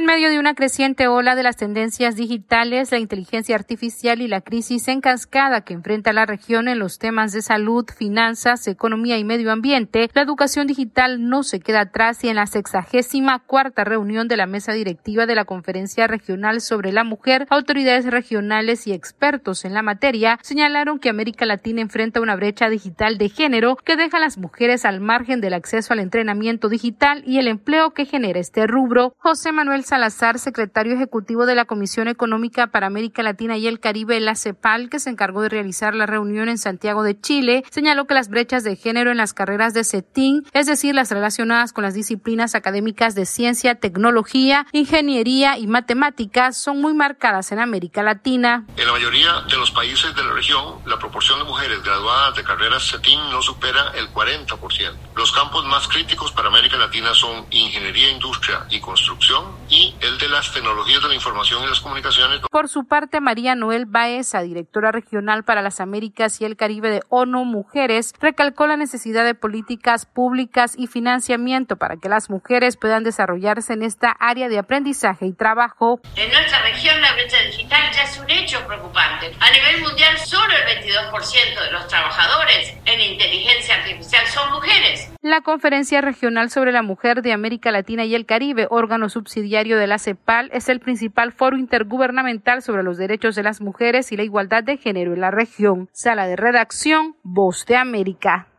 En medio de una creciente ola de las tendencias digitales, la inteligencia artificial y la crisis en cascada que enfrenta la región en los temas de salud, finanzas, economía y medio ambiente, la educación digital no se queda atrás y en la 64ª reunión de la mesa directiva de la Conferencia Regional sobre la Mujer, autoridades regionales y expertos en la materia señalaron que América Latina enfrenta una brecha digital de género que deja a las mujeres al margen del acceso al entrenamiento digital y el empleo que genera este rubro. José Manuel Salazar, secretario ejecutivo de la Comisión Económica para América Latina y el Caribe, la CEPAL, que se encargó de realizar la reunión en Santiago de Chile, señaló que las brechas de género en las carreras de CETIN, es decir, las relacionadas con las disciplinas académicas de ciencia, tecnología, ingeniería y matemáticas, son muy marcadas en América Latina. En la mayoría de los países de la región, la proporción de mujeres graduadas de carreras CETIN no supera el 40%. Los campos más críticos para América Latina son ingeniería, industria y construcción y el de las tecnologías de la información y las comunicaciones. Por su parte, María Noel Baeza, directora regional para las Américas y el Caribe de ONU Mujeres, recalcó la necesidad de políticas públicas y financiamiento para que las mujeres puedan desarrollarse en esta área de aprendizaje y trabajo. En nuestra región la brecha digital ya es un hecho preocupante. A nivel mundial, solo el 22% de los trabajadores en inteligencia artificial son mujeres. La Conferencia Regional sobre la Mujer de América Latina y el Caribe, órgano subsidiario de la CEPAL, es el principal foro intergubernamental sobre los derechos de las mujeres y la igualdad de género en la región. Sala de redacción, Voz de América.